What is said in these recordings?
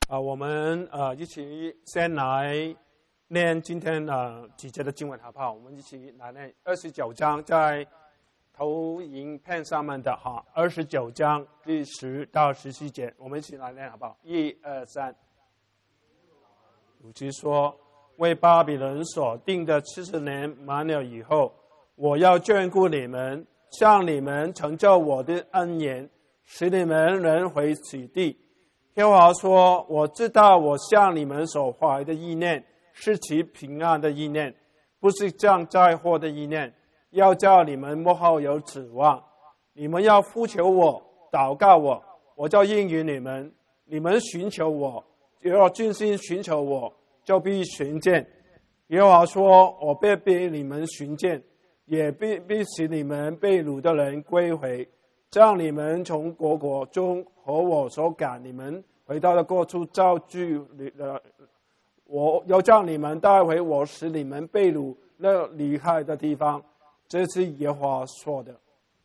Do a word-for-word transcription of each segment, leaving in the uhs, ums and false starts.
啊，我们呃一起先来念今天呃几节的经文好不好？我们一起来念二十九章，在投影片上面的哈，二十九章第十到十七节，我们一起来念好不好？一二三。主其说，为巴比伦所定的七十年满了以后，我要眷顾你们，向你们成就我的恩言，使你们能回此地。耶和华说，我知道我向你们所怀的意念是其平安的意念，不是降灾祸的意念，要叫你们末后有指望。你们要呼求我，祷告我，我就应允你们。你们寻求我，要尽心寻求我，就必寻见。耶和华说，我必逼你们寻见，也必必使你们被掳的人归回，让你们从国国中和我所赶你们回到的各处招聚了，我要将你们带回我使你们被掳那离开的地方。这是耶和华说的。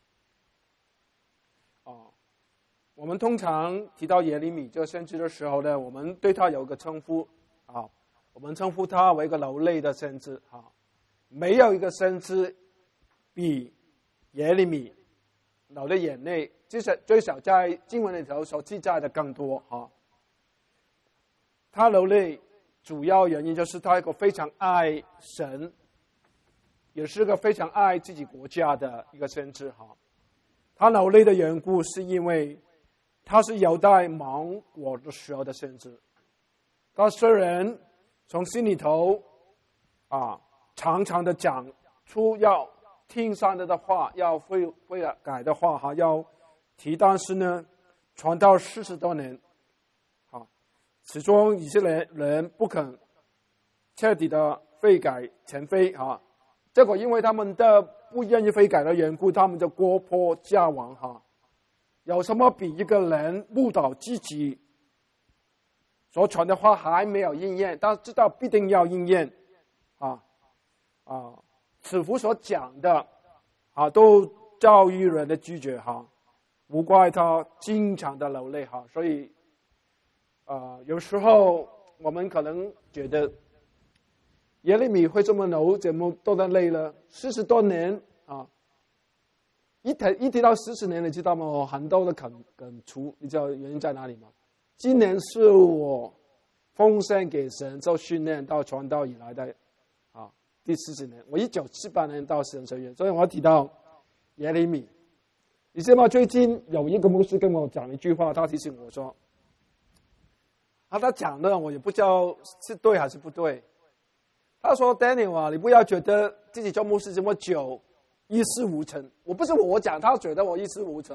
哦，我们通常提到耶利米这个先知的时候呢，我们对他有个称呼啊，我们称呼他为一个流泪的先知啊。没有一个先知比耶利米流的眼泪，至少最少在经文里头所记载的更多哈。他流泪主要原因就是他一个非常爱神，也是个非常爱自己国家的一个先知哈。他流泪的缘故是因为他是犹大亡国的时候的先知，他虽然从心里头啊常常的讲出要听上帝的话，要悔悔改的话哈，要提，但是呢，传道四十多年，啊，始终以色列人不肯彻底的悔改前非啊，结果因为他们的不愿意悔改的缘故，他们就国破家亡哈。有什么比一个人误导自己所传的话还没有应验，但知道必定要应验啊啊？此夫所讲的啊，都遭遇人的拒绝哈，无怪他经常的流泪哈。所以，呃，有时候我们可能觉得耶利米会这么流，怎么都在累了？四十多年啊，一提一提到四十年，你知道吗？我很多的感感触，你知道原因在哪里吗？今年是我奉献给神做训练到传道以来的。第四十年，我一九七八年到神学院，所以我提到耶利米。你知道吗？最近有一个牧师跟我讲一句话，他提醒我说，啊，他讲的我也不知道是对还是不对。他说 ：“Daniel 啊，你不要觉得自己做牧师这么久一事无成。我不是我讲，他觉得我一事无成。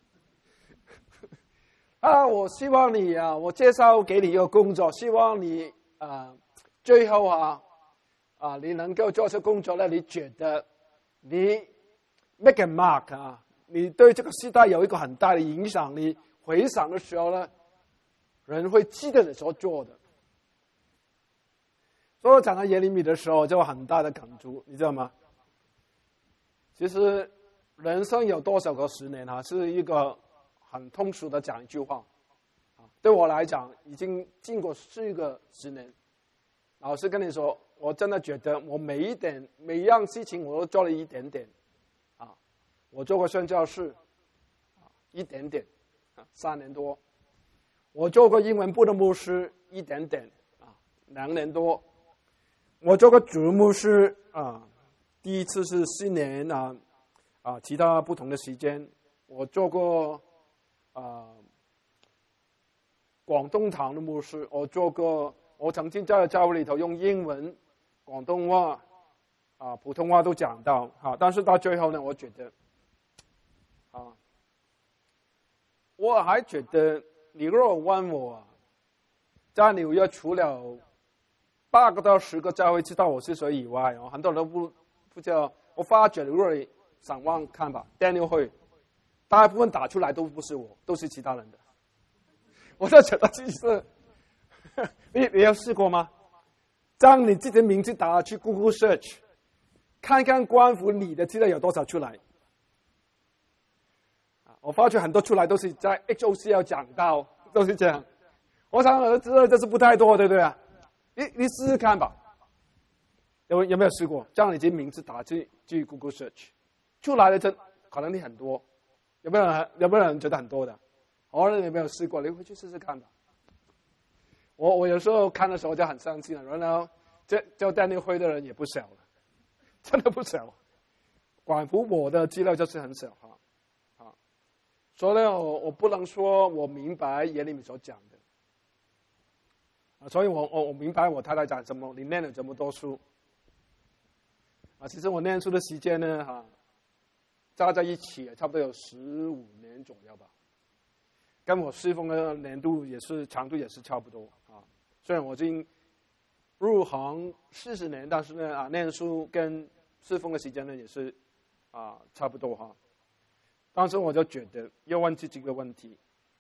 啊，我希望你啊，我介绍给你一个工作，希望你啊，最后啊。”啊，你能够做出工作呢？你觉得你 make a mark 啊？你对这个时代有一个很大的影响。你回想的时候呢，人会记得你所做的。所以我讲到耶利米的时候，就有很大的感触，你知道吗？其实人生有多少个十年啊？是一个很通俗的讲一句话啊。对我来讲，已经经过四个十年。老实跟你说。我真的觉得我每一点每一样事情我都做了一点点，啊，我做过宣教士，啊，一点点，啊，三年多，我做过英文部的牧师，一点点，啊，两年多，我做过主牧师，啊，第一次是四年啊，啊，其他不同的时间，我做过啊广东堂的牧师，我做过，我曾经在教会里头用英文。广东话啊，普通话都讲到哈，但是到最后呢，我觉得啊，我还觉得你如果问我，在纽约除了八个到十个教会知道我是谁以外，很多人都不不知道。我发觉如果你上网看吧 ，Daniel 会，大部分打出来都不是我，都是其他人的。我就觉得其实，你你有试过吗？将你自己的名字打去 Google Search， 看看关乎你的资料有多少出来。我发觉很多出来都是在 H O C L 讲到，都是这样。 我想儿子这是不太多，对不对啊？你你试试看吧。有有没有试过？将你这名字打进去 Google Search， 出来的真可能你很多。有没有人有没有人觉得很多的？或者你有没有试过？你回去试试看吧。我我有时候看的时候就很伤心了，然后这叫电力会的人也不少了，真的不少。管乎我的资料就是很少哈，啊，所以呢，我我不能说我明白耶利米所讲的。所以我我我明白我太太讲什么，你念了这么多书，啊，其实我念书的时间呢，哈、啊，加在一起差不多有十五年左右吧，跟我侍奉的年度也是长度也是差不多啊。虽然我已经入行四十年，但是呢啊，念书跟侍奉的时间呢也是啊差不多哈。当时我就觉得要问自己一个问题。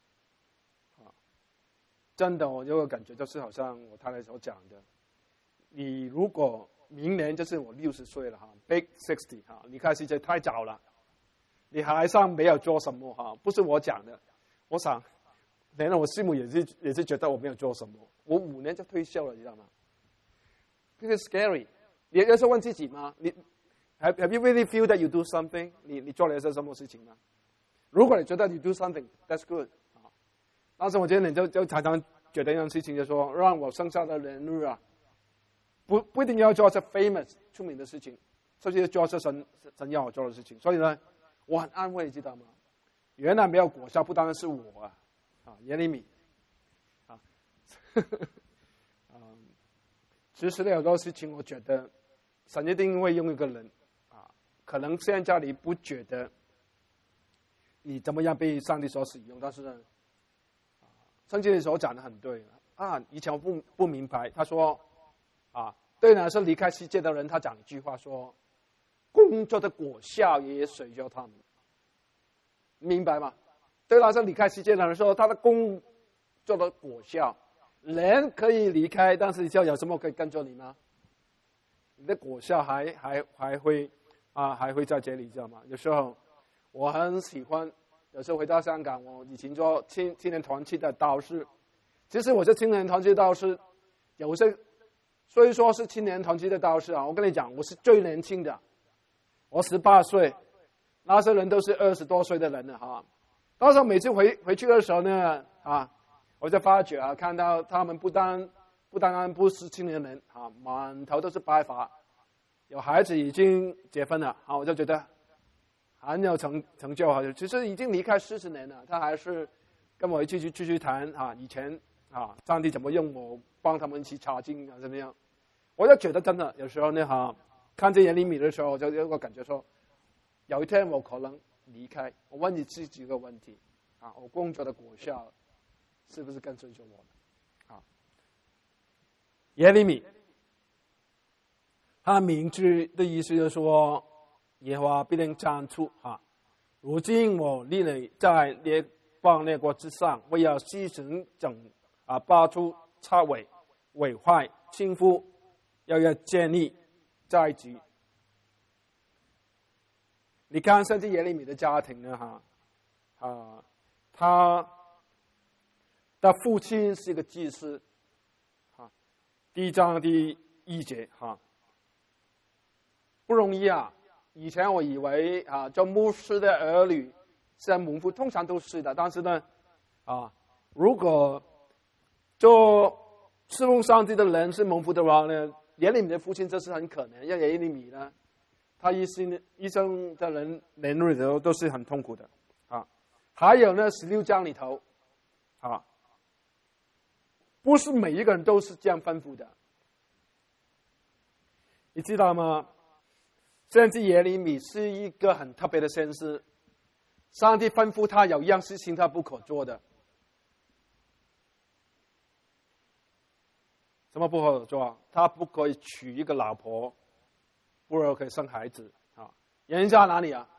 真的，我有个感觉，就是好像我太太所讲的，你如果明年就是我六十岁了哈 ，Big Sixty 哈，离开世界太早了，你还上没有做什么哈？不是我讲的，我想，连我师母也是也是觉得我没有做什么，我五年就退休了，你知道吗？这个 scary， 你有时候问自己吗？你 have have you really feel that you do something？ 你你做了一些什么事情吗？如果你觉得你 do something，that's good。当时我今年就就常常觉得一件事情，就是说让我剩下的人日啊，不不一定要做些 famous 出名的事情，甚至做些神神要我做的事情。所以呢，我很安慰，知道吗？原来没有果效，不单单是我啊，啊耶利米，啊，嗯，其实呢有很多事情，我觉得神一定会用一个人啊，可能现在你不觉得你怎么样被上帝所使用，但是呢。圣经里所讲的很对啊！以前我不不明白，他说啊，对呢是离开世界的人，他讲一句话说，工作的果效也随着他们，明白吗？对那是离开世界的人说，他的工作的果效，人可以离开，但是你知道有什么可以跟着你吗？你的果效还还还会啊，还会在这里，知道吗？有时候我很喜欢。有时候回到香港，我以前做青青年团契的导师，其实我是青年团契导师，有些虽说是青年团契的导师啊，我跟你讲，我是最年轻的，我十八岁，那些人都是二十多岁的人了哈。到时候每次回回去的时候呢，啊，我就发觉啊，看到他们不单不单单不是青年人啊，满头都是白发，有孩子已经结婚了啊，我就觉得。很有成成就哈，其实已经离开四十年了，他还是跟我一起去继续谈啊，以前啊，上帝怎么用我帮他们一起查经啊，怎么样？我就觉得真的有时候呢哈，看见耶利米的时候，我就有个感觉说，有一天我可能离开，我问你自己一个问题啊，我工作的果效是不是跟随着我的？啊，耶利米，他的名字的意思就是说。耶和华必定站出哈！如今我立你在列邦列国之上，为要施行整啊，拔出拆毁、毁坏、倾覆，要要建立在即。你看，甚至耶利米的家庭呢，哈啊，他的父亲是一个祭司，哈，第一章第一节哈，不容易啊。以前我以为啊，做牧师的儿女是蒙福，通常都是的。但是呢，啊，如果做侍奉上帝的人是蒙福的话呢，耶利米的父亲这是很可怜。因为耶利米呢，他一生一生的人年日都都是很痛苦的啊。还有呢，十六章里头啊，不是每一个人都是这样吩咐的，你知道吗？甚至耶利米是一个很特别的先知，上帝吩咐他有一样事情他不可做的，什么不可做？他不可以娶一个老婆，不然可以生孩子啊。原因在哪里啊？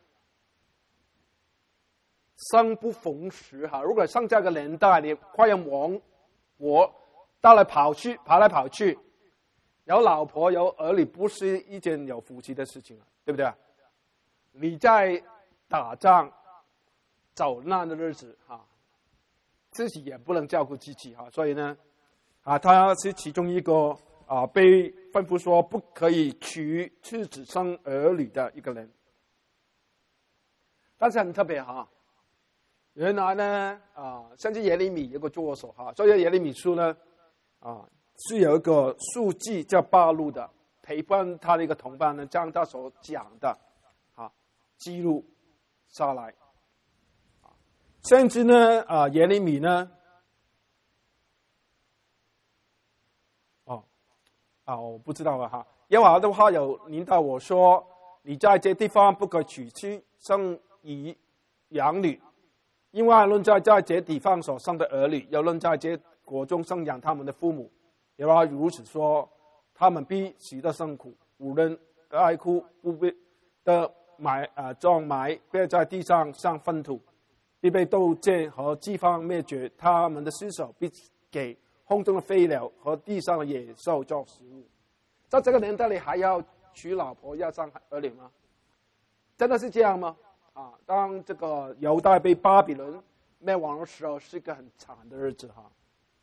生不逢时哈。如果上这个年代你快要亡国，到来跑去跑来跑去。有老婆有儿女不是一件有福气的事情啊，对不对？你在打仗走难的日子哈， 自己也不能照顾自己哈，所以呢，啊，他是其中一个啊被吩咐说不可以娶妻子生儿女的一个人。但是很特别哈，原来呢啊，甚至耶利米有个作手哈，所以耶利米书呢啊是有一个书记叫巴录的，陪伴他的一个同伴呢，将他所讲的啊记录下来。甚至呢，啊，耶利米呢，哦，啊，我不知道了哈。耶和华的话有领导我说：“你在这地方不可娶妻生儿养女，因为论在在这地方所生的儿女，又论在这国中生养他们的父母，耶和华如此说：他们必死得辛苦，无人哀哭，不必的埋啊葬埋，必在地上上粪土。”必被斗剑和饥荒灭绝，他们的尸首必给空中的飞鸟和地上的野兽做食物。在这个年代里，还要娶老婆要生儿女吗？真的是这样吗？啊，当这个犹大被巴比伦灭亡的时候，是一个很惨的日子哈。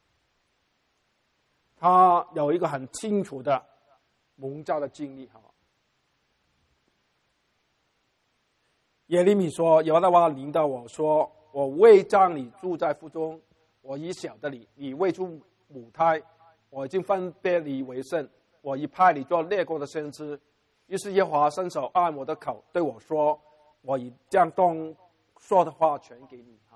他有一个很清楚的蒙召的经历哈。耶利米说：“耶和华领导我说，我未让你住在腹中，我已晓得你，你未出母胎，我已经分别你为圣，我已派你做列国的先知。于是耶和华伸手按我的口对我说：我已将东说的话全给你。”哈，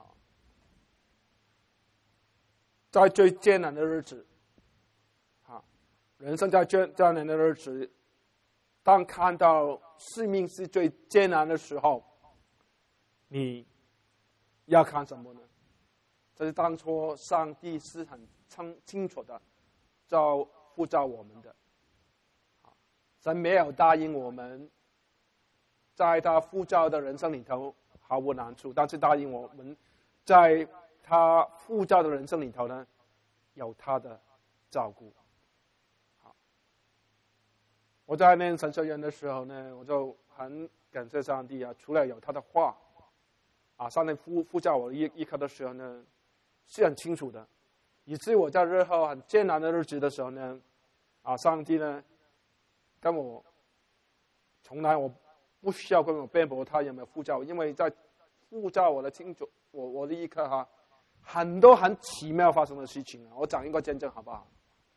在最艰难的日子，哈，人生在最艰难的日子，当看到生命是最艰难的时候，你要看什么呢？这是当初上帝是很清清楚的，照呼召我们的。神没有答应我们，在他呼召的人生里头毫无难处，但是答应我们，在他呼召的人生里头呢，有他的照顾。好，我在念神学院的时候呢，我就很感谢上帝啊，除了有他的话。啊，上帝呼呼叫我一一刻的时候呢，是很清楚的，以至于我在日后很艰难的日子的时候呢，啊，上帝呢，跟我从来我不需要跟我辩驳他有没有呼叫我，因为在呼叫我的清楚，我我的一刻哈，很多很奇妙发生的事情啊，我讲一个见证好不好？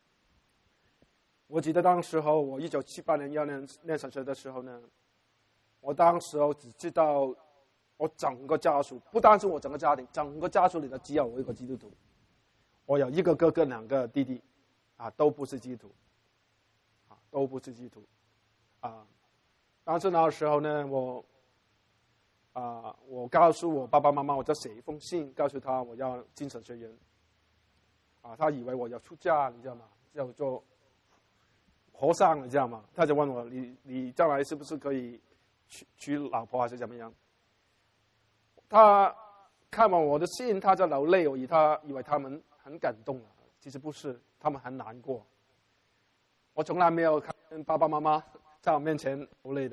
我记得当时候我一九七八年要念念神学的时候呢，我当时候只知道。我整个家属，不单是我整个家庭，整个家属里的只有我一个基督徒。我有一个哥哥，两个弟弟，啊，都不是基督徒，啊，都不是基督徒，啊。但是那时候呢，我，啊，我告诉我爸爸妈妈，我就写一封信，告诉他我要进神学院。啊，他以为我要出家，你知道吗？要做和尚，你知道吗？他就问我，你你将来是不是可以娶娶老婆，还是怎么样？他看完我的信，他就流泪，我以他以为他们很感动了，其实不是，他们很难过。我从来没有看爸爸妈妈在我面前流泪的。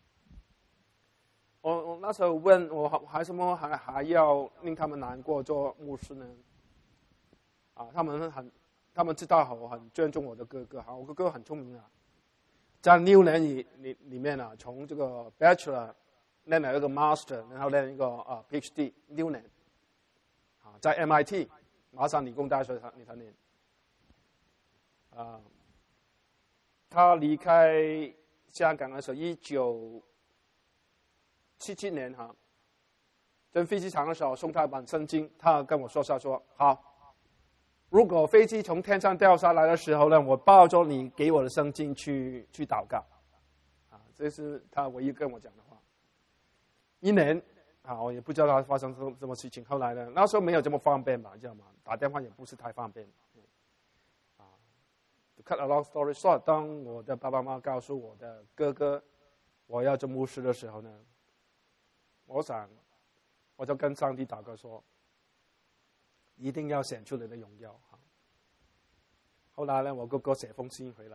我我那时候问我还什么还还要令他们难过做牧师呢？啊，他们很，他们知道我很尊重我的哥哥，哈，我哥哥很聪明啊，在六年里里里面啊，从这个 Bachelor。念了一个 Master， 然后念一个啊 PhD 六年，啊，在 M I T 麻省理工大学里头念，啊，他离开香港的时候，一九七七年哈，在飞机场的时候送他一本圣经，他跟我说下说好，如果飞机从天上掉下来的时候呢，我抱着你给我的圣经去去祷告，啊，这是他唯一跟我讲的话。一年啊，我也不知道他发生什什么事情。后来呢，那时候没有这么方便吧，知道吗？打电话也不是太方便。啊 ，to cut a long story short， 当我的爸爸妈妈告诉我的哥哥我要做牧师的时候呢，我想我就跟上帝祷告说，一定要显出你的荣耀。后来呢，我哥哥写封信回来，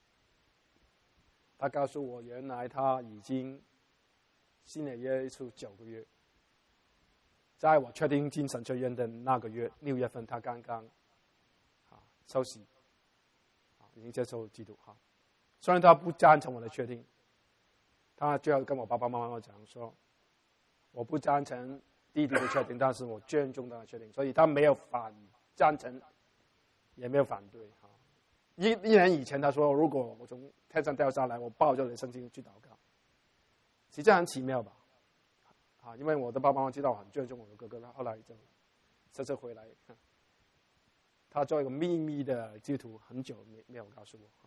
他告诉我，原来他已经信了耶稣九个月， 在我确定进神学院的那个月，六月份，他刚刚啊受洗，啊已经接受基督哈。虽然他不赞成我的决定，他最后跟我爸爸妈妈讲说，我不赞成弟弟的决定，但是我尊重他的决定，所以他没有反赞成，也没有反对哈。一一年以前他说，如果我从天上掉下来，我抱着你圣经去祷告，其实很奇妙吧？啊，因为我的爸爸妈妈知道我很尊重我的哥哥，他后来就这次回来，他做一个秘密的基督徒，很久没没有告诉我。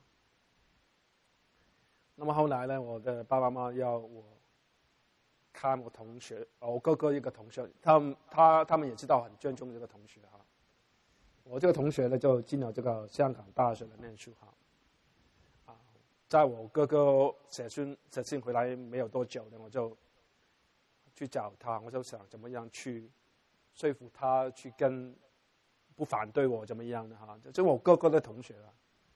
那么后来呢，我的爸爸妈妈要我看我同学，我哥哥一个同学，他们他他们也知道很尊重这个同学哈。我这个同学呢，就进了这个香港大学的念书哈。啊，在我哥哥写信写信回来没有多久呢，我就去找他，我就想怎么样去说服他去跟不反对我怎么样的哈，就是我哥哥的同学啊。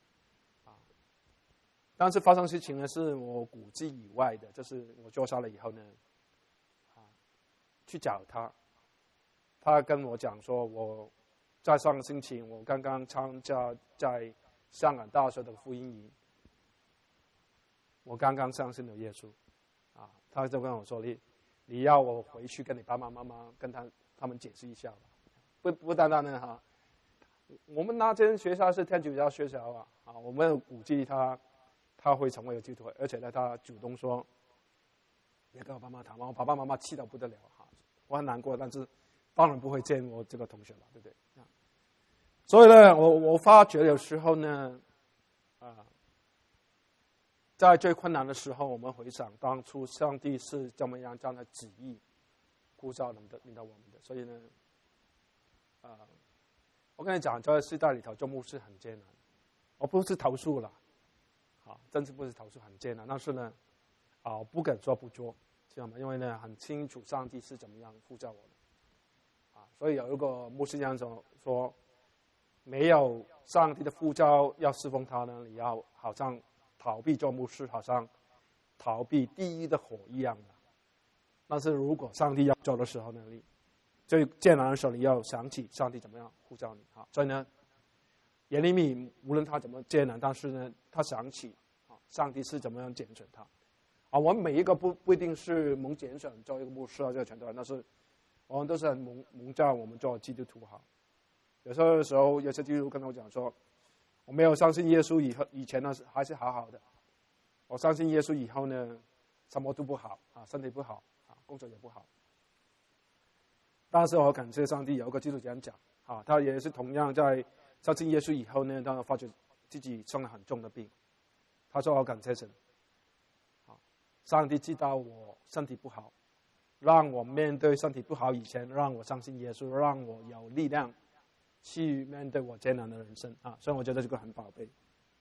但是发生事情呢，是我估计以外的，就是我坐下来以后呢，啊，去找他，他跟我讲说，我在上个星期我刚刚参加在香港大学的福音营，我刚刚相信了耶稣，啊，他就跟我说，你你要我回去跟你爸爸妈妈跟他他们解释一下吧，不不单单的哈，我们那间学校是天主教学校啊，啊，我们估计他。他会成为一个基督徒，而且呢，他主动说也跟我爸妈谈，我爸爸妈妈气到不得了哈，我很难过，但是当然不会见我这个同学了，对不对？所以呢，我我发觉有时候呢，啊，在最困难的时候，我们回想当初上帝是怎么样这样的旨意呼召领导领导我们的，所以呢，啊，我跟你讲，在世代里头做牧师很艰难，我不是投诉了。啊，真是不是投诉很艰难，但是呢，啊，我不敢说不做，知道吗？因为呢，很清楚上帝是怎么样呼召我的，啊，所以有一个牧师这样说说，没有上帝的呼召要侍奉他呢，你要好像逃避做牧师，好像逃避地狱的火一样的。但是如果上帝要做的时候呢，你最艰难的时候，你要想起上帝怎么样呼召你啊，所以呢。耶利米无论他怎么艰难，但是呢，他想起啊，上帝是怎么样拣选他啊。我们每一个不不一定是蒙拣选做一个牧师啊，这个全都，但是我们都是很蒙蒙召我们做基督徒哈。有时候有时候有些基督徒跟我讲说，我没有相信耶稣以后以前呢还是好好的，我相信耶稣以后呢，什么都不好啊，身体不好啊，工作也不好。但是我感谢上帝，有一个基督徒这样讲啊，他也是同样在。相信耶稣以后呢，他发觉自己生了很重的病。他说：“我感谢神，上帝知道我身体不好，让我面对身体不好以前，让我相信耶稣，让我有力量去面对我艰难的人生啊！所以我觉得这个很宝贝。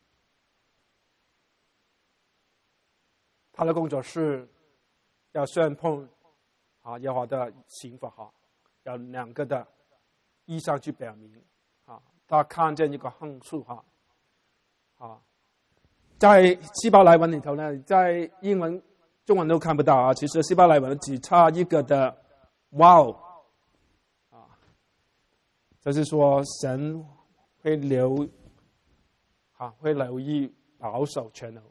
他的工作是要宣判啊耶和华的刑罚哈，有两个的意象去表明。”他看见一个横竖哈，啊，在希伯来文里头呢，在英文、中文都看不到啊。其实希伯来文只差一个的 wow 啊，就是说神会留啊，会留意保守全能，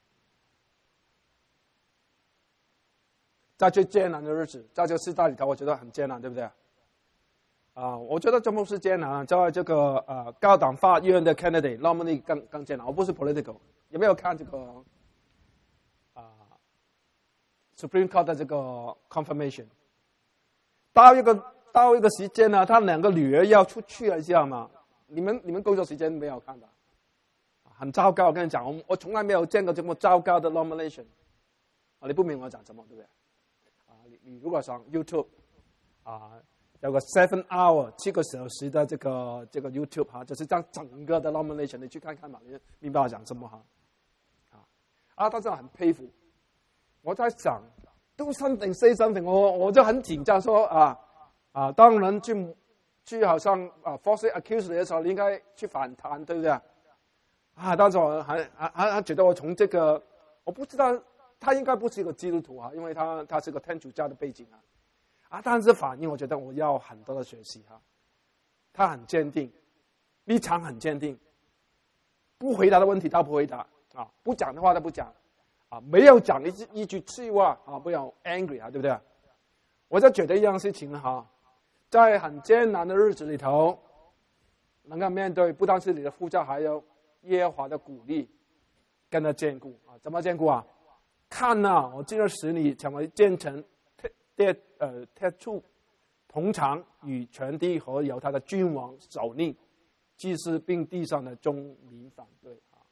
在最艰难的日子，在这个世代里头，我觉得很艰难，对不对？啊，我觉得这不是艰难，在这个呃高等法院的 candidate nominee 更更艰难。我不是 political， 有没有看这个啊、呃、Supreme Court 的这个 confirmation？ 到一个到一个时间呢，他两个女儿要出去了，知道吗？你们你们工作时间没有看的，很糟糕。我跟你讲，我我从来没有见过这么糟糕的 nomination。啊，你不明我讲什么，对不对？啊，你你如果上 YouTube 啊。有个 seven hour 七个小时的这个这个 YouTube 哈，就是这样整个的 nomination， 你去看看嘛，你明白我讲什么哈？啊，啊，他真的很佩服。我在想 ，do something say something， 我我就很紧张说啊啊，当人去去好像啊 falsely accuse 你的时候，你应该去反弹，对不对？啊，但是我还还还还觉得我从这个，我不知道他应该不是一个基督徒啊，因为他他是个天主教的背景啊。 啊，但是反应我觉得我要很多的学习哈。他很坚定，立场很坚定，不回答的问题他不回答啊，不讲的话他不讲啊，没有讲一句一句气话啊，不要 angry 啊，对不对？我就觉得一样事情哈，在很艰难的日子里头，能够面对不但是你的呼召，还有耶和华的鼓励，跟他兼顾啊，怎么兼顾啊？看呐、啊，我今日使你成为建成铁呃铁柱，同常与全地和犹太的君王、首领、祭司，并地上的众民反对啊。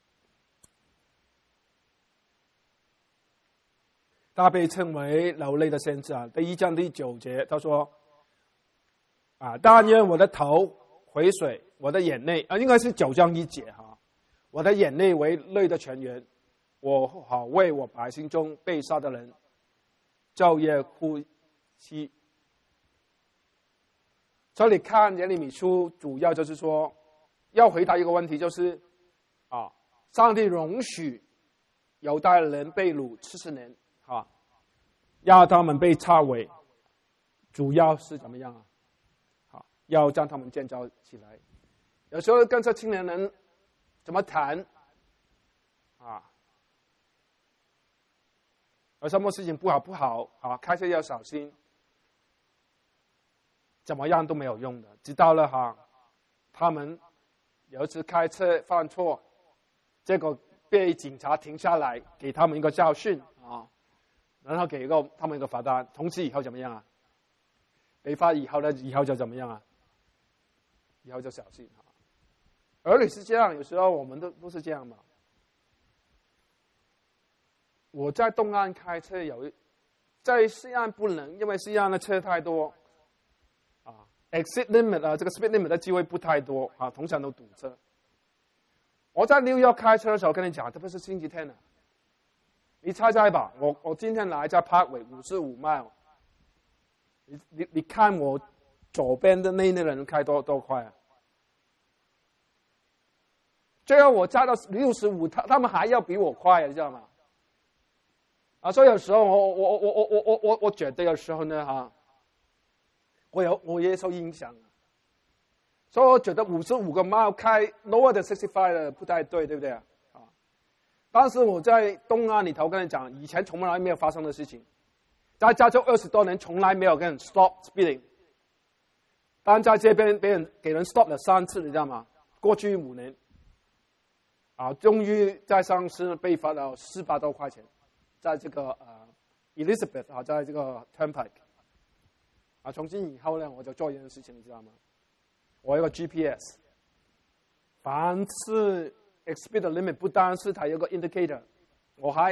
他被称为流泪的先知啊。第一章第九节，他说：“啊，但愿我的头回水，我的眼泪啊，应该是九章一节哈、啊，我的眼泪为泪的泉源。”我好为我百姓中被杀的人昼夜哭泣。所以你看耶利米书主要就是说，要回答一个问题，就是啊，上帝容许犹太人被掳七十年啊，要他们被拆毁，主要是怎么样啊？好，要将他们建造起来。有时候跟这青年人怎么谈啊？有什么事情不好不好啊？开车要小心，怎么样都没有用的。直到了哈，他们有一次开车犯错，结果被警察停下来，给他们一个教训啊，然后给一个他们一个罚单。从此以后怎么样啊？被罚以后呢？以后就怎么样啊？以后就小心啊。儿女是这样，有时候我们都都是这样嘛。我在东岸开车有，在西岸不能，因为西岸的车太多，啊 ，exit limit 啊，这个 speed limit 的机会不太多啊，通常都堵车。我在纽约开车的时候跟你讲，这不是星期天啊，你猜猜吧，我我今天来在 Parkway 五十五 mile， 你你你看我左边的那那人开多多快啊？最后我加到六十五，他他们还要比我快，你知道吗？啊，所以有时候我我我我我我我我觉得有时候呢哈，我有我也受影响，所以我觉得五十五个 mile 开 lower 的 sixty five 的不太对，对不对啊？啊，当时我在东岸里头跟你讲，以前从来没有发生的事情，在加州二十多年从来没有跟人 stop speeding， 但在这边被人给人 stop 了三次，你知道吗？过去五年，啊，终于在上次被罚了四百多块钱。在这个呃 Elizabeth 啊，在这个 Turnpike 啊，从今以后呢，我就做一件事情，你知道吗？我有个 G P S， 凡是 speed limit 不单是它有个 indicator， 我还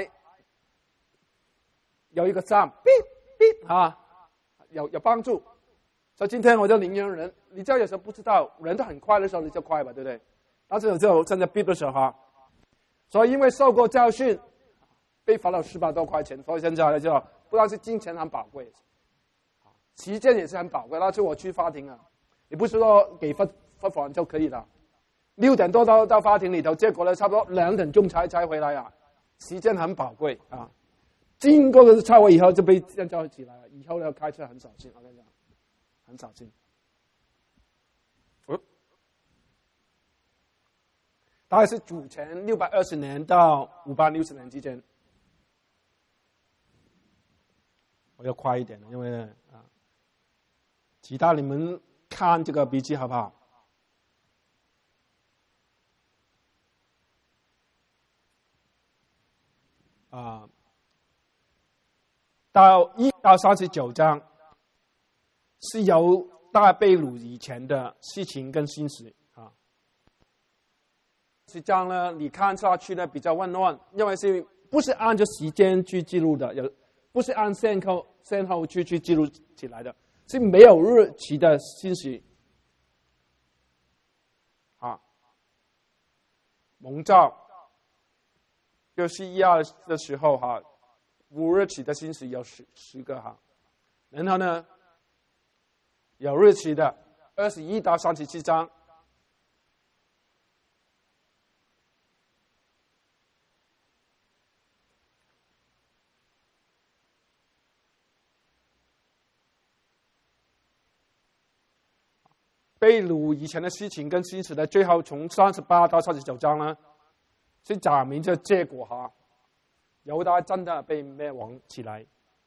有一个站 ，beep beep 啊，有有帮助。所以今天我就宁愿人，你知道有时候不知道，人都很快的时候你就快吧，对不对？但是有时候真的 beep 的时候哈，所以因为受过教训。被罚了四百多块钱，所以现在呢，就不但是金钱很宝贵，时间也是很宝贵。那次我去法庭啊，也不是说给罚罚款就可以了，六点多到到法庭里头，结果呢，差不多两点钟才才回来啊，时间很宝贵啊。经过了拆毁以后就被建造起来了，以后呢开车很小心，我跟你讲，很小心。哦，大概是主前六百二十年到五百六十年之间。我要快一点了，因为呢啊，其他你们看这个笔记好不好？啊，到一到三十九章是由大被掳以前的事情跟信息啊。这章呢，你看下去呢比较混乱，因为是不是按照时间去记录的？有。不是按先后先后去去记录起来的，是没有日期的信息。啊，蒙召就是一二的时候哈，无日期的信息有十十个哈，然后呢有日期的二十一到三十七章。 被掳以前的事情跟事实的最后从三十八到三十九章呢，是讲明这结果哈，犹大真的被灭亡起来。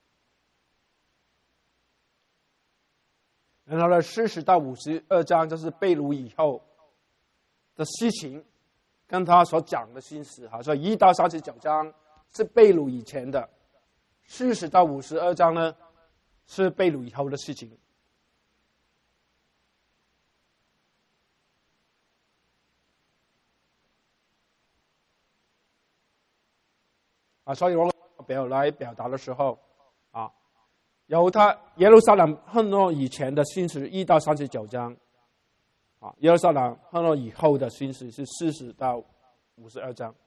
然后呢，四十到五十二章就是被掳以后的事情，跟他所讲的信息哈，所以一到三十九章是被掳以前的，四十到五十二章呢是被掳以后的事情。啊，所以我表来表达的时候，啊，由他耶路撒冷恨恶以前的信息一到三十九章，啊，耶路撒冷恨恶以后的信息是四十到五十二章。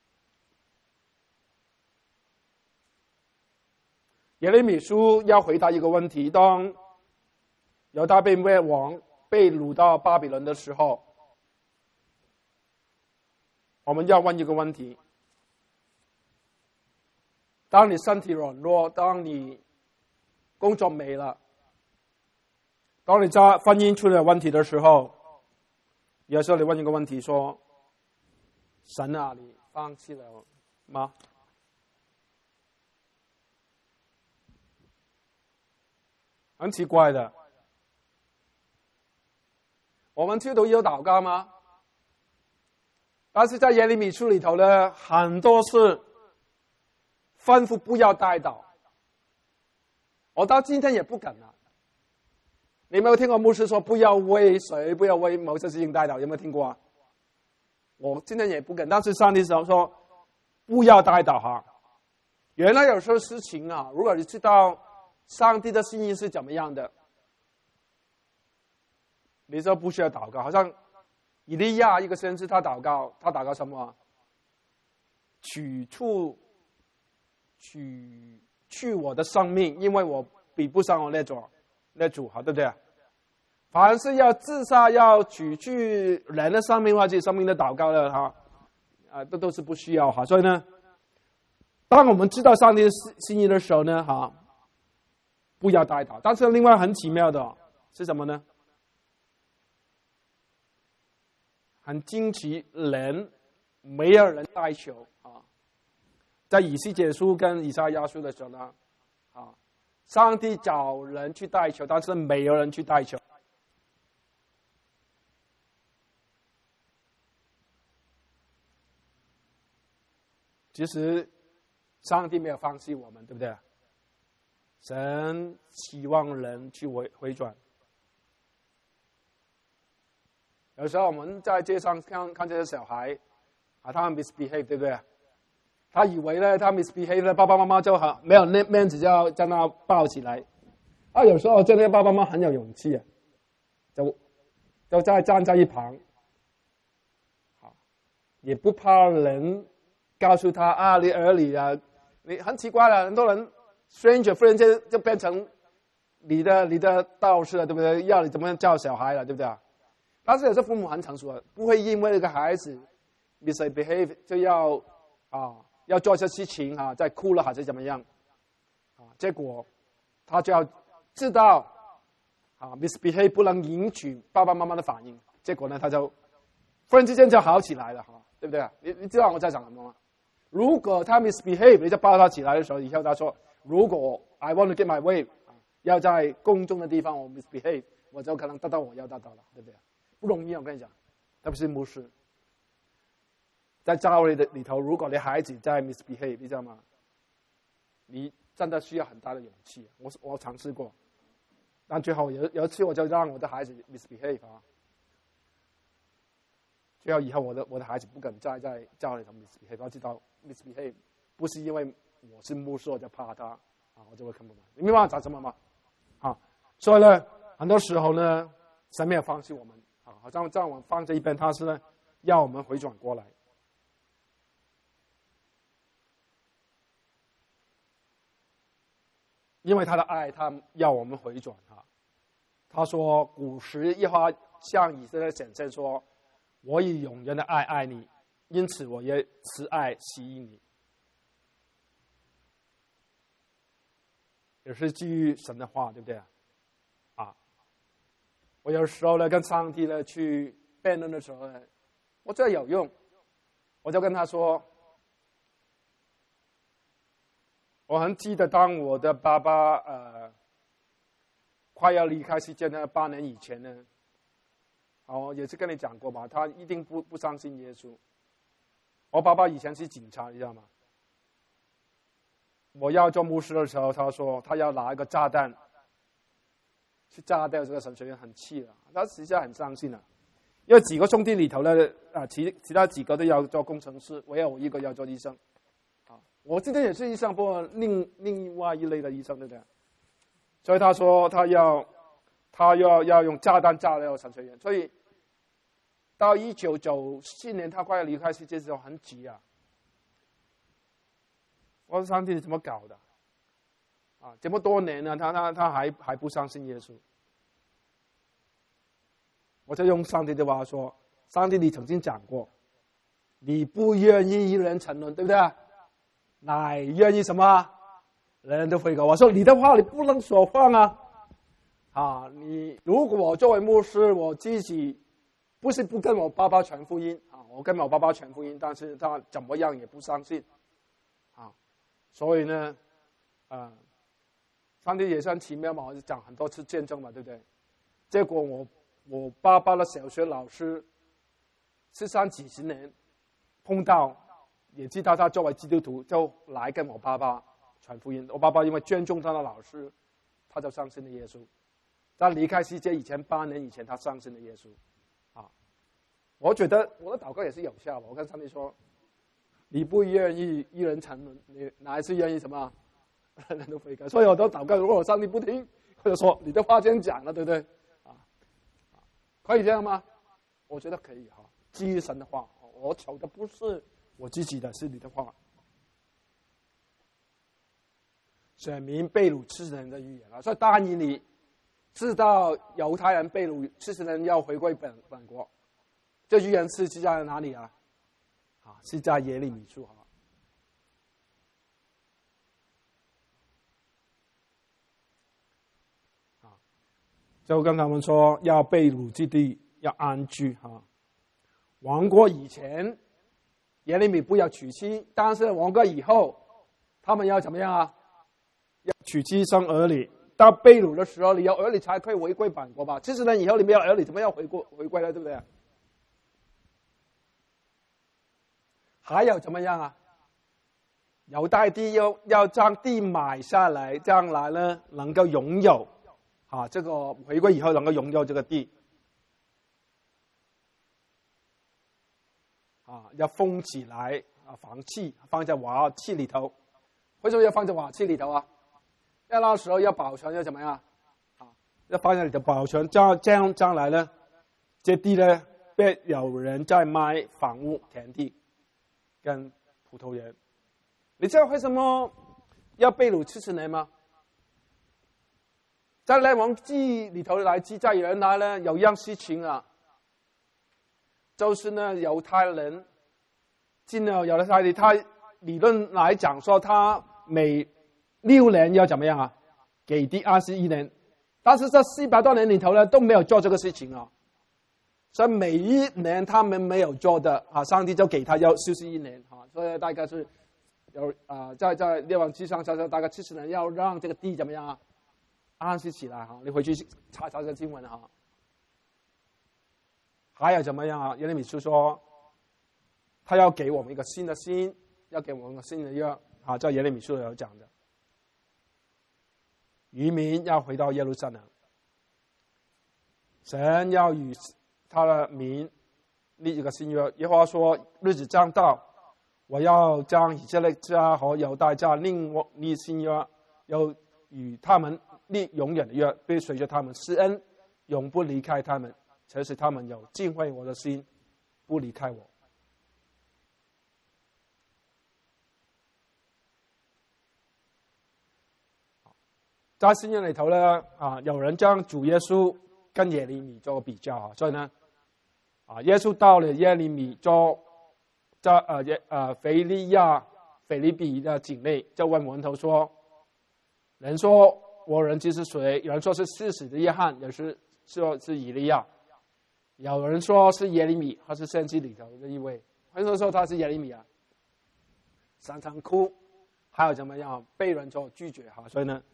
耶利米书要回答一个问题：当犹大被灭亡、被掳到巴比伦的时候，我们要问一个问题。当你身体软弱，当你工作没了，当你在婚姻出了问题的时候，有时候你问一个问题说：神啊，你放弃了吗？很奇怪的，我们基督有祷告吗？但是在耶利米书里头呢，很多是吩咐不要带祷，我到今天也不敢了。你有没有听过牧师说不要为谁、不要为某些事情带祷？有没有听过啊？我今天也不敢，但是上帝说不要带祷哈。原来有时候事情啊，如果你知道上帝的心意是怎么样的，你就不需要祷告。好像以利亚一个先知，他祷告，他祷告什么？取出。取去我的生命，因为我比不上我那种那主，好对不对？凡是要自杀、要取去人的生命或者生命的祷告的哈，啊，这都是不需要哈。所以呢，当我们知道上帝的心意的时候呢，哈，不要带祷。但是另外很奇妙的是什么呢？很惊奇，人没有人带球啊。在以西结书跟以赛亚书的时候呢，啊，上帝找人去带球，但是没有人去带球。其实，上帝没有放弃我们，对不对？神希望人去回回转。有时候我们在街上看看这些小孩，啊，他们 misbehave， 对不对？他以为呢，他 misbehave 了，爸爸妈妈就好没有那面子，就要将他抱起来。啊，有时候这些爸爸妈妈很有勇气啊，就就在站在一旁，好，也不怕人告诉他啊，你儿女啊，你很奇怪了，很多人 stranger 忽然间就变成你的你的道士了，对不对？要你怎么样教小孩了，对不对？但是有些父母很成熟的，不会因为一个孩子 misbehave 就要啊。要做一些事情啊，在哭了还是怎么样啊？结果他就要知道啊 ，misbehave 不能引起爸爸妈妈的反应。结果呢，他就忽然之间就好起来了，哈，对不对？你你知道我在讲什么吗？如果他 misbehave， 你就抱他起来的时候，以后他说：“如果 I want to get my way， 要在公众的地方我 misbehave， 我就可能得到我要得到了，对不对？不容易，我跟你讲，特别是牧师。在教会的里头，如果你孩子在 misbehave， 你知道吗？你真的需要很大的勇气。我我尝试过，但最后有有一次我就让我的孩子 misbehave 啊，最后以后我的我的孩子不敢再在教会里头 misbehave， 我知道 misbehave 不是因为我是牧师我就怕他啊，我就会看不惯。你明白我讲什么吗？啊，所以呢，很多时候呢，神没有放弃我们啊，好像在我们放在一边，他是呢要我们回转过来。因为他的爱，他要我们回转哈。他说：“古时耶和华向以色列显现说，我以永远的爱爱你，因此我也慈爱吸引你。”也是基于神的话，对不对啊？ 我有时候呢跟上帝呢去辩论的时候呢，我觉得有用，我就跟他说，我很记得当我的爸爸呃快要离开世界的八年以前呢，哦，也是跟你讲过吧，他一定不不相信耶稣。我爸爸以前是警察，你知道吗？我要做牧师的时候，他说他要拿一个炸弹去炸掉这个神学院，很气了。他实际上很伤心了，因为几个兄弟里头呢，啊，其其他几个都要做工程师，唯有我一个要做医生。啊，我今天也是医生，不过另另外一类的医生，对不对？所以他说他要他要要用炸弹炸掉神学院，所以到一九九四年他快要离开世界的时候，很急啊。我说上帝你怎么搞的？啊，这么多年了，他他他还还不相信耶稣。我就用上帝的话说：上帝，你曾经讲过，你不愿意一人沉沦，对不对？乃愿意什么？人人都悔改。我说你的话你不能说谎啊！啊，你如果我作为牧师，我自己不是不跟我爸爸传福音啊，我跟我爸爸传福音，但是他怎么样也不相信。所以呢，啊、呃，上帝也算奇妙嘛，我就讲很多次见证嘛，对不对？结果我我爸爸的小学老师，是上几十年碰到，也知道他作为基督徒，就来跟我爸爸传福音。我爸爸因为尊重他的老师，他就相信了耶稣。在离开世界以前八年以前，他相信了耶稣。啊，我觉得我的祷告也是有效。我跟上帝说。你不愿意一人沉沦，你哪是愿意什么？人人都悔改。所以我都祷告，如果我上帝不听，或者说你的话先讲了，对不对？啊，可以这样吗？我觉得可以哈。基于神的话，我求的不是我自己的，是你的话。选民被掳七十年的预言了，所以但以理知道犹太人被掳七十年要回归本本国，这预言是记在哪里啊？啊，是在耶利米书哈。啊，就跟他们说要被掳之地要安居哈。亡国以前，耶利米不要娶妻，但是亡国以后，他们要怎么样啊？要娶妻生儿女。到被掳的时候，你有儿女才可以回归本国吧？七十年以后你没有儿女，怎么样回国回归了？对不对？还有怎么样啊？犹太地要要将地买下来，将来呢能够拥有，啊，这个回归以后能够拥有这个地，啊，要封起来啊，房契放在瓦器里头。为什么要放在瓦器里头啊？因为那时候要保存，要怎么样？啊，要放在里头保存，这样这样将来呢，这地呢被有人在卖房屋田地。跟葡萄园，你知道为什么要被掳七十年吗？在列王记里头来记载，原来呢有一样事情啊，就是呢犹太人进了犹太地，他理论来讲说，他每六年要怎么样啊？给第二十一年，但是这四百多年里头呢都没有做这个事情啊。所以每一年他们没有做的啊，上帝就给他要休息一年啊，所以大概是有啊，在在列王记上，大概七十年要让这个地怎么样啊，安息起来哈。你回去查查这个经文哈。还有怎么样啊？耶利米书说，他要给我们一个新的心，要给我们一个新的约啊，在耶利米书有讲的，渔民要回到耶路撒冷，神要与他的民立一个新约。耶和华说：“日子将到，我要将以色列家和犹大家另立新约，要与他们立永远的约，并随着他们施恩，永不离开他们，且使他们有敬畏我的心，不离开我。”在新约里头呢，啊，有人将主耶稣跟耶利米做比较啊，所以呢。啊，耶稣到了耶利米州，在呃耶呃腓利亚腓利比的境内，就问门徒说：“人说我人即是谁？有人说是施洗的约翰，有时说是以利亚，有人说是耶利米，他是先知里头的一位，很多人说他是耶利米啊，常常哭，还有怎么样被人所拒绝哈，所以呢，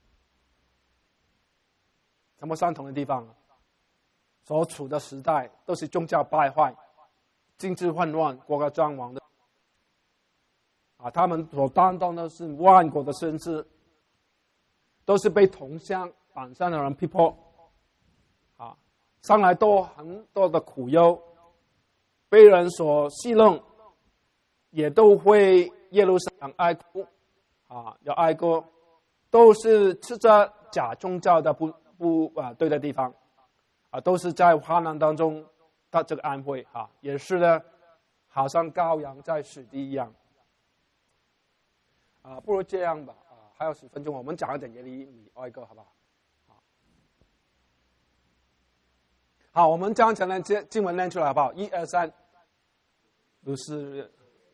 什么相同的地方？所处的时代都是宗教败坏、经济混乱、国家战亡的啊，他们所担当的是万国的先知，都是被同乡榜上的人逼迫啊，上来都很多的苦忧，被人所戏弄，也都会耶路撒冷哀哭啊，有哀歌，都是吃着假宗教的不不啊对的地方。啊，都是在患难当中的这个安慰啊，也是呢，好像羔羊在死地一样。啊，不如这样吧，啊，还有十分钟，我们讲一点耶利米哀歌，好不好？好，好，我们将前面经经文念出来，好不好？一二三，不是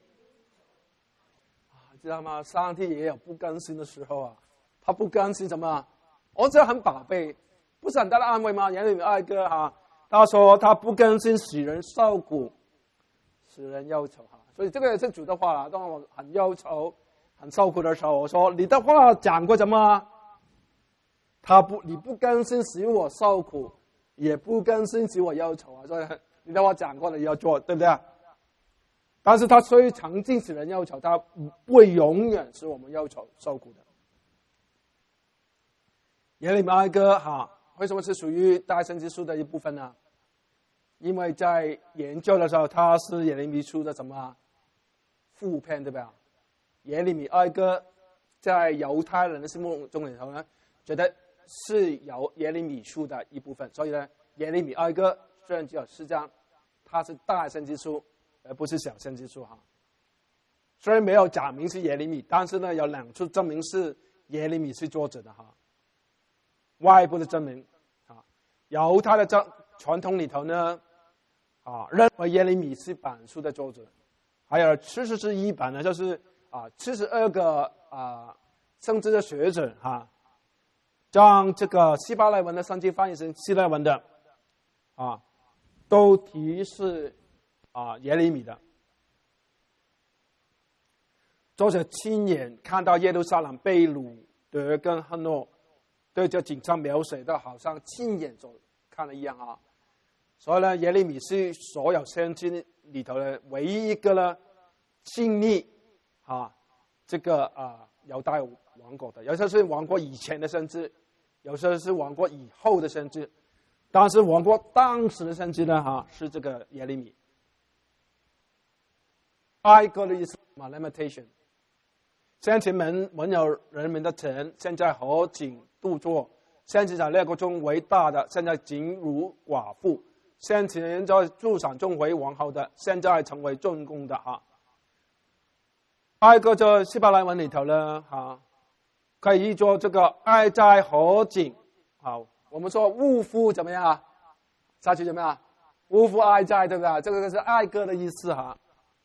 啊，知道吗？上帝也有不甘心的时候啊，他不甘心什么？我这很宝贝。不是很大的安慰吗？耶利米哀歌哈，他说他不甘心使人受苦，使人忧愁哈，所以这个也是主的话啦。当我很忧愁、很受苦的时候，我说你的话讲过什么？他不，你不甘心使我受苦，也不甘心使我忧愁啊。所以你的话讲过了，你要做，对不对？但是他虽曾经使人忧愁，他不会永远使我们忧愁受苦的。耶利米哀歌哈。为什么是属于大先知书的一部分呢？因为在研究的时候，它是耶利米书的什么副篇，对吧？耶利米哀歌在犹太人的心目中里头呢，觉得是由耶利米书的一部分，所以呢，耶利米哀歌虽然只有四章，它是大先知书，而不是小先知书哈。虽然没有讲明是耶利米，但是呢，有两处证明是耶利米是作者的哈。外部的证明啊，犹太的传传统里头呢，啊，认为耶利米是本书的作者，还有七十之一版呢，就是啊七十二个啊圣经的学者哈、啊，将这个希伯来文的圣经翻译成希腊文的，啊，都提是啊耶利米的。作者亲眼看到耶路撒冷被掳夺跟恨怒。对这景象描写的好像亲眼所看的一样啊，所以呢，耶利米是所有先知里头的唯一一个呢经历啊这个啊犹太王国的，有些是王国以前的先知，有些是王国以后的先知，但是王国当时的先知呢，哈、啊、是这个耶利米。哀歌的意思嘛 ，lamentation。先前们没有人民的城，现在和景度作；先前在列国中为大的，现在仅如寡妇；先前在诸赏中为王后的，现在成为正宫的哈。哀歌在希伯来文里头呢，哈，可以译作这个哀哉和景。好，我们说呜呼怎么样啊？下去怎么样？呜呼哀哉，对不对？这个是哀歌的意思哈。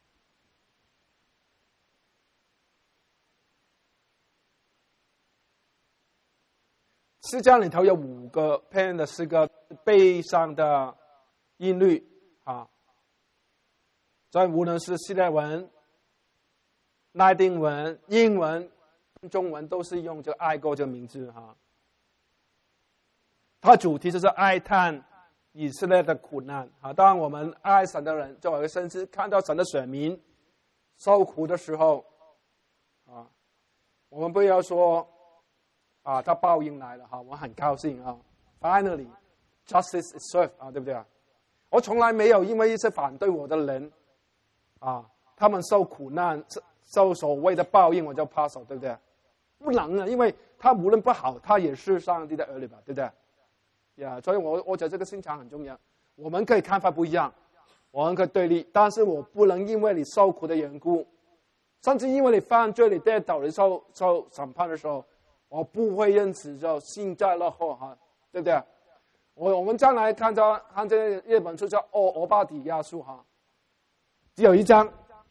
诗章里头有五个篇的诗歌，悲伤的音律啊，所以无论是希腊文、拉丁文、英文、中文，都是用这个哀歌这个名字哈。它主题就是哀叹以色列的苦难啊。当我们爱神的人，作为先知，看到神的选民受苦的时候啊，我们不要说。啊，他报应来了哈，我很高兴啊 ！Finally, justice is served 啊，对不对啊？我从来没有因为一些反对我的人啊，他们受苦难、受所谓的报应，我就抛手，对不对？不能啊，因为他无论不好，他也是上帝的儿女吧，对不对？呀，所以我我觉得这个心肠很重要。我们可以看法不一样，我们可以对立，但是我不能因为你受苦的缘故，甚至因为你犯罪、你跌倒、你受受审判的时候。我不会因此就幸灾乐祸哈，对不对？我我们将来看着看这日本书叫《欧欧巴底亚书》哈，只有一章。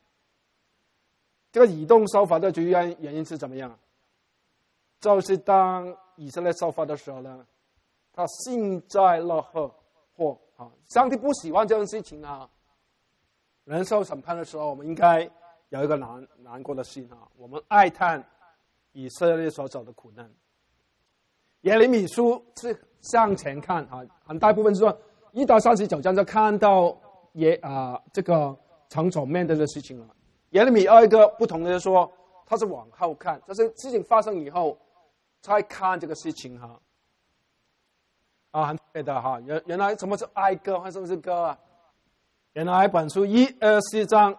这个移动受罚的主要原因是怎么样？就是当以色列受罚的时候呢， 他幸灾乐祸祸啊！上帝不喜欢这种事情啊。人受审判的时候，我们应该有一个难难过的心啊，我们哀叹以色列所走的苦难。耶利米书是向前看啊，很大部分是说一到三十九章就看到耶啊这个曾所面对的事情了。耶利米二一个不同的说，他是往后看，就是事情发生以后才看这个事情哈。啊，很特别的哈，原原来什么是哀歌，还什么是歌啊？原来本书一二四章，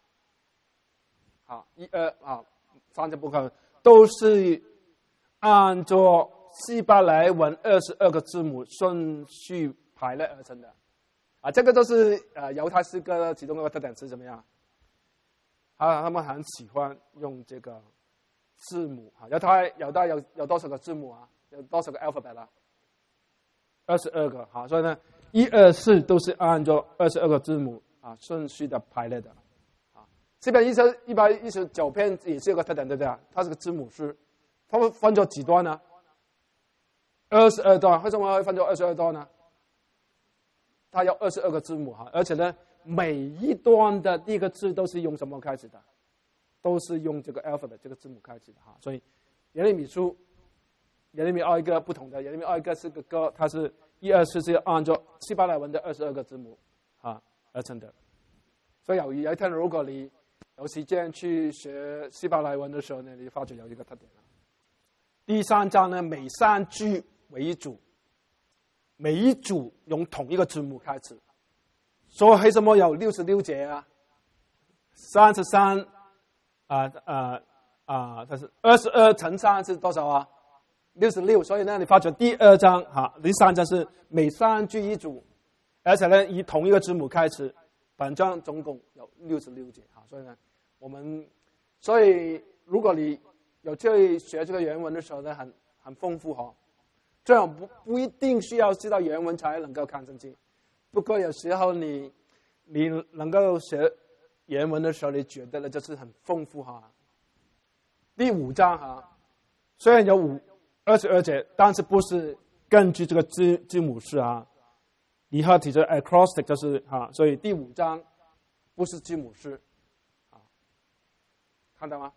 好一二啊三节部分都是按照希伯来文二十二个字母顺序排列而成的，啊，这个都是呃犹太诗歌的其中一个特点是怎么样？啊，他们很喜欢用这个字母啊，犹太犹太有有多少个字母啊？有多少个 alphabet 啊？二十二个哈，所以呢，一二四都是按照二十二个字母啊顺序的排列的，啊，这边一十一百一十九篇也是有个特点，对不对啊？它是个字母诗，它会分作几段呢？二十二段，为什么会分作二十二段呢？它有二十二个字母哈，而且呢，每一段的第一个字都是用什么开始的？都是用这个 alpha 的这个字母开始的哈，所以耶利米书。耶利米二一个不同的，耶利米二一个是个歌，它是一二四是按照希伯来文的二十二个字母啊而成的。所以有有一天，如果你有时间去学希伯来文的时候呢，你发觉有一个特点了。第三章呢，每三句为一组，每一组用同一个字母开始。所以为什么有六十六节啊？三十三啊啊啊，它是二十二乘三是多少啊？六十六，所以呢，你发觉第二章哈，第三章是每三句一组，而且呢以同一个字母开始。本章总共有六十六节哈，所以呢，我们所以如果你有去学这个原文的时候呢，很很丰富哈。这样不不一定需要知道原文才能够看进去，不过有时候你你能够学原文的时候，你觉得呢就是很丰富哈。第五章哈，虽然有五。二十二节，但是不是根据这个字字母式啊？以后提出 acrostic 就是啊，所以第五章不是字母式啊，看到吗？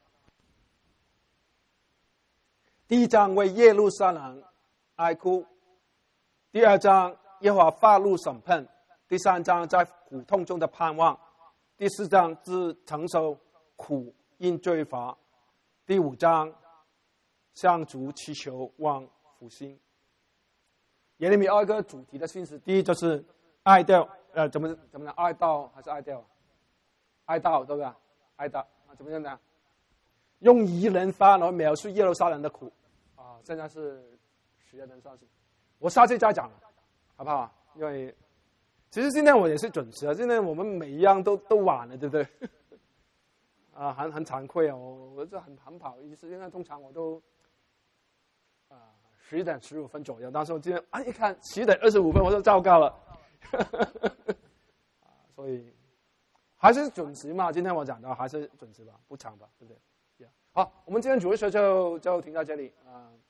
第一章为耶路撒冷哀哭，第二章耶和华发怒审判，第三章在苦痛中的盼望，第四章自承受苦因罪罚，第五章。向主祈求望复兴。耶利米二个主题的信息，第一就是哀悼，呃，怎么怎么讲？哀悼还是哀悼？哀悼对不对？哀悼啊，怎么样呢？用疑人法来描述耶路撒冷的苦啊，现在是十月份上去，我下次再讲，好不好？因为其实今天我也是准时啊，今天我们每一样都都晚了，对不对？啊，很很惭愧啊，我我这很很不好意思，因为通常我都。啊，十一点十五分左右。当时我今天啊一看十点二十五分，我说糟糕了，啊，所以还是准时嘛。今天我讲的还是准时吧，不长吧，对不对？ yeah. 好，我们今天主日学就就停到这里啊。呃